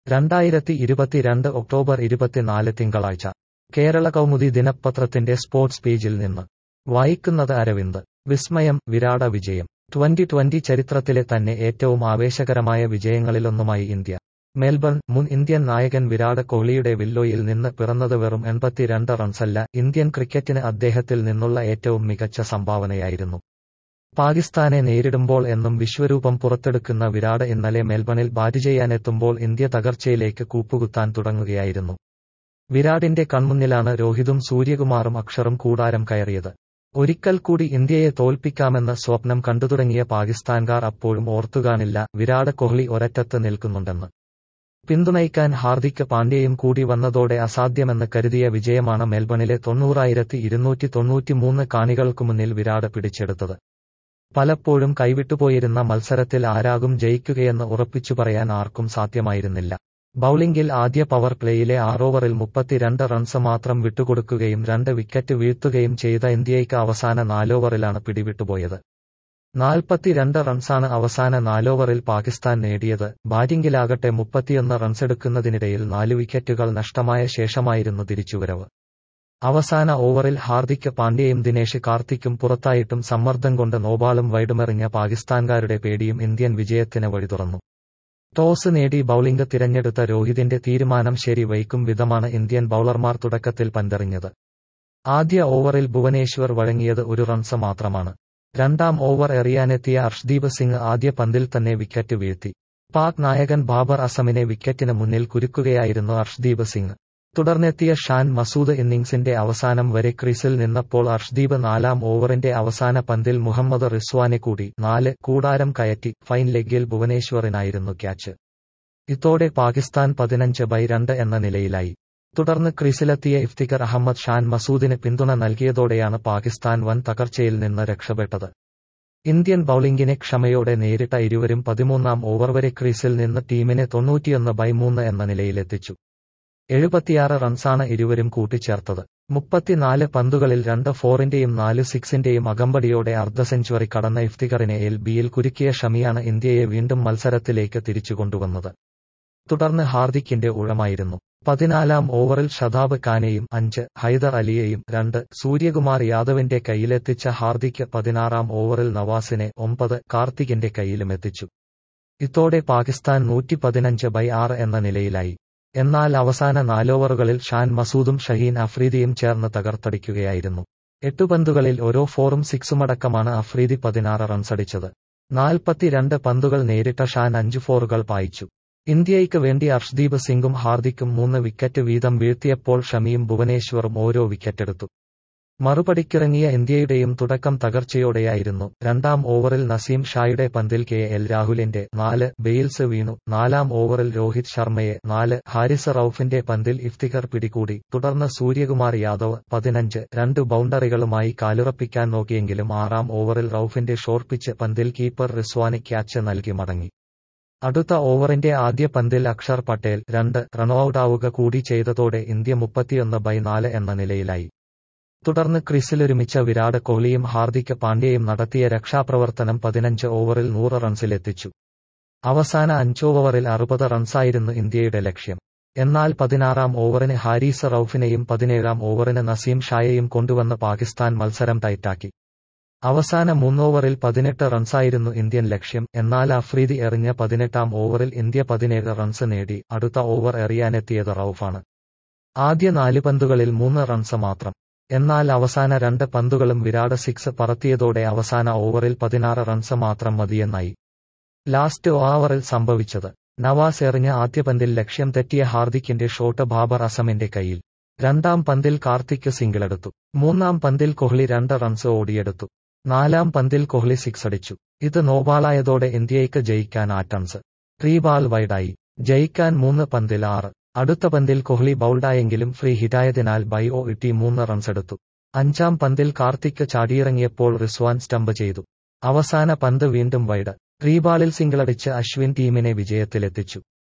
2022 October 24 തിങ്കളാഴ്ച കേരള കൗമുദി ദിനപത്രത്തിന്റെ sports പേജിൽ നിന്ന് വായിക്കുന്നത് അരവിന്ദ്. വിസ്മയം, വിരാട വിജയം. 2020 ചരിത്രത്തിലെ തന്നെ ഏറ്റവും ആവേശകരമായ വിജയങ്ങളിലൊന്നുമായി ഇന്ത്യ. മെൽബൺ. മുൻ ഇന്ത്യൻ നായകൻ വിരാട് കോഹ്ലിയുടെ വില്ലോയിൽ നിന്ന് പിറന്നത് വെറും 82 റൺസല്ല, ഇന്ത്യൻ ക്രിക്കറ്റിന് അദ്ദേഹത്തിൽ നിന്നുള്ള ഏറ്റവും മികച്ച സംഭാവനയായിരുന്നു. പാകിസ്ഥാനെ നേരിടുമ്പോൾ എന്നും വിശ്വരൂപം പുറത്തെടുക്കുന്ന വിരാട് ഇന്നലെ മെൽബണിൽ ബാറ്റ് ചെയ്യാനെത്തുമ്പോൾ ഇന്ത്യ തകർച്ചയിലേക്ക് കൂപ്പുകുത്താൻ തുടങ്ങുകയായിരുന്നു. വിരാടിന്റെ കൺമുന്നിലാണ് രോഹിതും സൂര്യകുമാറും അക്ഷറും കൂടാരം കയറിയത്. ഒരിക്കൽ കൂടി ഇന്ത്യയെ തോൽപ്പിക്കാമെന്ന സ്വപ്നം കണ്ടുതുടങ്ങിയ പാകിസ്ഥാൻകാർ അപ്പോഴും ഓർത്തുകാണില്ല വിരാട് കോഹ്ലി ഒരറ്റത്ത് നിൽക്കുന്നുണ്ടെന്ന്. പിന്തുണയ്ക്കാൻ ഹാർദിക് പാണ്ഡ്യയും കൂടി വന്നതോടെ അസാധ്യമെന്ന് കരുതിയ വിജയമാണ് മെൽബണിലെ 90,293 കാണികൾക്കു മുന്നിൽ വിരാട് പിടിച്ചെടുത്തത്. പലപ്പോഴും കൈവിട്ടുപോയിരുന്ന മത്സരത്തിൽ ആരാകും ജയിക്കുകയെന്ന് ഉറപ്പിച്ചു പറയാൻ ആർക്കും സാധ്യമായിരുന്നില്ല. ബൌളിംഗിൽ ആദ്യ പവർ പ്ലേയിലെ 6 ഓവറിൽ 32 റൺസ് മാത്രം വിട്ടുകൊടുക്കുകയും 2 വിക്കറ്റ് വീഴ്ത്തുകയും ചെയ്ത ഇന്ത്യയ്ക്ക് അവസാന 4 ഓവറിലാണ് പിടിവിട്ടുപോയത്. 42 റൺസാണ് അവസാന 4 ഓവറിൽ പാകിസ്ഥാൻ നേടിയത്. ബാറ്റിംഗിലാകട്ടെ 31 റൺസെടുക്കുന്നതിനിടയിൽ 4 വിക്കറ്റുകൾ നഷ്ടമായ ശേഷമായിരുന്നു തിരിച്ചുവരവ്. അവസാന ഓവറിൽ ഹാർദിക് പാണ്ഡ്യയും ദിനേശ് കാർത്തിക്കും പുറത്തായിട്ടും സമ്മർദ്ദം കൊണ്ട് നോബാളും വൈഡുമെറിഞ്ഞ പാകിസ്ഥാൻകാരുടെ പേടിയും ഇന്ത്യൻ വിജയത്തിന് വഴിതുറന്നു. ടോസ് നേടി ബൌളിംഗ് തിരഞ്ഞെടുത്ത രോഹിതിന്റെ തീരുമാനം ശരി വയ്ക്കും വിധമാണ് ഇന്ത്യൻ ബൌളർമാർ തുടക്കത്തിൽ പന്തെറിഞ്ഞത്. ആദ്യ ഓവറിൽ ഭുവനേശ്വർ വഴങ്ങിയത് 1 റൺസ് മാത്രമാണ്. രണ്ടാം ഓവർ എറിയാനെത്തിയ അർഷ്ദീപ് സിംഗ് ആദ്യ പന്തിൽ തന്നെ വിക്കറ്റ് വീഴ്ത്തി. പാക് നായകൻ ബാബർ അസമിനെ വിക്കറ്റിന് മുന്നിൽ കുരുക്കുകയായിരുന്നു അർഷ്ദീപ് സിംഗ്. തുടർന്നെത്തിയ ഷാൻ മസൂദ് ഇന്നിംഗ്സിന്റെ അവസാനം വരെ ക്രീസിൽ നിന്നപ്പോൾ അർഷ്ദീപ് 4-ാം ഓവറിന്റെ അവസാന പന്തിൽ മുഹമ്മദ് റിസ്വാനെ കൂടി 4 കൂടാരം കയറ്റി. ഫൈൻ ലെഗിൽ ഭുവനേശ്വറിനായിരുന്നു ക്യാച്ച്. ഇതോടെ പാകിസ്ഥാൻ 15/2 എന്ന നിലയിലായി. തുടർന്ന് ക്രീസിലെത്തിയ ഇഫ്തിഖർ അഹമ്മദ് ഷാൻ മസൂദിന് പിന്തുണ നൽകിയതോടെയാണ് പാകിസ്ഥാൻ വൻ തകർച്ചയിൽ നിന്ന് രക്ഷപ്പെട്ടത്. ഇന്ത്യൻ ബൌളിംഗിനെ ക്ഷമയോടെ നേരിട്ട ഇരുവരും 13-ാം ഓവർ വരെ ക്രീസിൽ നിന്ന് ടീമിനെ 91/3 എന്ന നിലയിലെത്തിച്ചു. 76 റൺസാണ് ഇരുവരും കൂട്ടിച്ചേർത്തത്. 34 പന്തുകളിൽ 2 ഫോറിന്റെയും 4 സിക്സിന്റെയും അകമ്പടിയോടെ അർദ്ധ സെഞ്ചുറി കടന്ന ഇഫ്തിഖറിനെ LBയിൽ കുരുക്കിയ ഷമിയാണ് ഇന്ത്യയെ വീണ്ടും മത്സരത്തിലേക്ക് തിരിച്ചുകൊണ്ടുവന്നത്. തുടർന്ന് ഹാർദിക്കിന്റെ ഊഴമായിരുന്നു. 14-ാം ഓവറിൽ ഷതാബ് ഖാനെയും 5, ഹൈദർ അലിയെയും 2, സൂര്യകുമാർ യാദവിന്റെ കയ്യിലെത്തിച്ച ഹാർദിക് 16-ാം ഓവറിൽ നവാസിനെ 9 കാർത്തികിന്റെ കയ്യിലുമെത്തിച്ചു. ഇതോടെ പാകിസ്ഥാൻ 115/6 എന്ന നിലയിലായി. എന്നാൽ അവസാന 4 ഓവറുകളിൽ ഷാൻ മസൂദും ഷഹീൻ അഫ്രീദിയും ചേർന്ന് തകർത്തടിക്കുകയായിരുന്നു. 8 പന്തുകളിൽ ഓരോ 4ഉം 6ഉമടക്കമാണ് അഫ്രീദി 16 റൺസടിച്ചത്. 42 പന്തുകൾ നേരിട്ട ഷാൻ 5 ഫോറുകൾ പായിച്ചു. ഇന്ത്യയ്ക്ക് വേണ്ടി അർഷ്ദീപ് സിംഗും ഹാർദിക്കും 3 വിക്കറ്റ് വീതം വീഴ്ത്തിയപ്പോൾ ഷമിയും ഭുവനേശ്വറും ഓരോ വിക്കറ്റെടുത്തു. മറുപടിക്കിറങ്ങിയ ഇന്ത്യയുടെയും തുടക്കം തകർച്ചയോടെയായിരുന്നു. 2-ാം ഓവറിൽ നസീം ഷായുടെ പന്തിൽ KL രാഹുലിന്റെ 4 ബെയിൽസ് വീണു. 4-ാം ഓവറിൽ രോഹിത് ശർമ്മയെ 4, ഹാരിസ് റൌഫിന്റെ പന്തിൽ ഇഫ്തിഖർ പിടികൂടി. തുടർന്ന് സൂര്യകുമാർ യാദവ് 15, 2 ബൌണ്ടറികളുമായി കാലുറപ്പിക്കാൻ നോക്കിയെങ്കിലും 6-ാം ഓവറിൽ റൌഫിന്റെ ഷോർട്ട് പിച്ച് പന്തിൽ കീപ്പർ റിസ്വാന് ക്യാച്ച് നൽകി മടങ്ങി. അടുത്ത ഓവറിന്റെ ആദ്യ പന്തിൽ അക്ഷർ പട്ടേൽ 2 റൺഔട്ടാവുക കൂടി ചെയ്തതോടെ ഇന്ത്യ 31/4 എന്ന നിലയിലായി. തുടർന്ന് ക്രീസിലൊരുമിച്ച വിരാട് കോഹ്ലിയും ഹാർദിക് പാണ്ഡ്യയും നടത്തിയ രക്ഷാപ്രവർത്തനം 15 ഓവറിൽ 100 റൺസിലെത്തിച്ചു. അവസാന 5 ഓവറിൽ 60 റൺസായിരുന്നു ഇന്ത്യയുടെ ലക്ഷ്യം. എന്നാൽ 16-ാം ഓവറിന് ഹാരിസ് റൌഫിനെയും 17-ാം ഓവറിന് നസീം ഷായെയും കൊണ്ടുവന്ന് പാകിസ്ഥാൻ മത്സരം ടൈറ്റാക്കി. അവസാന 3 ഓവറിൽ 18 റൺസായിരുന്നു ഇന്ത്യൻ ലക്ഷ്യം. എന്നാൽ അഫ്രീദി എറിഞ്ഞ 18-ാം ഓവറിൽ ഇന്ത്യ 17 റൺസ് നേടി. അടുത്ത ഓവർ എറിയാനെത്തിയത് റൌഫാണ്. ആദ്യ 4 പന്തുകളിൽ 3 റൺസ് മാത്രം. എന്നാൽ അവസാന 2 പന്തുകളും വിരാട് 6 പറത്തിയതോടെ അവസാന ഓവറിൽ 16 റൺസ് മാത്രം മതിയെന്നായി. ലാസ്റ്റ് ഓവറിൽ സംഭവിച്ചത് നവാസ് എറിഞ്ഞ ആദ്യ പന്തിൽ ലക്ഷ്യം തെറ്റിയ ഹാർദിക്കിന്റെ ഷോട്ട് ബാബർ അസമിന്റെ കയ്യിൽ. 2-ാം പന്തിൽ കാർത്തിക് സിംഗിളെടുത്തു. 3-ാം പന്തിൽ കോഹ്ലി 2 റൺസ് ഓടിയെടുത്തു. 4-ാം പന്തിൽ കോഹ്ലി 6 അടിച്ചു. ഇത് നോബാളായതോടെ ഇന്ത്യയ്ക്ക് ജയിക്കാൻ 8 റൺസ്. 3 ബാൾ വൈഡായി. ജയിക്കാൻ 3 പന്തിൽ 6. അടുത്ത പന്തിൽ കോഹ്ലി ബൌൾഡായെങ്കിലും ഫ്രീ ഹിറ്റായതിനാൽ BOT 3 റൺസെടുത്തു. 5-ാം പന്തിൽ കാർത്തിക് ചാടിയിറങ്ങിയപ്പോൾ റിസ്വാൻ സ്റ്റംപ് ചെയ്തു. അവസാന പന്ത് വീണ്ടും വൈഡ്. 3 ബാളിൽ സിംഗിളടിച്ച് അശ്വിൻ ടീമിനെ വിജയത്തിലെത്തിച്ചു.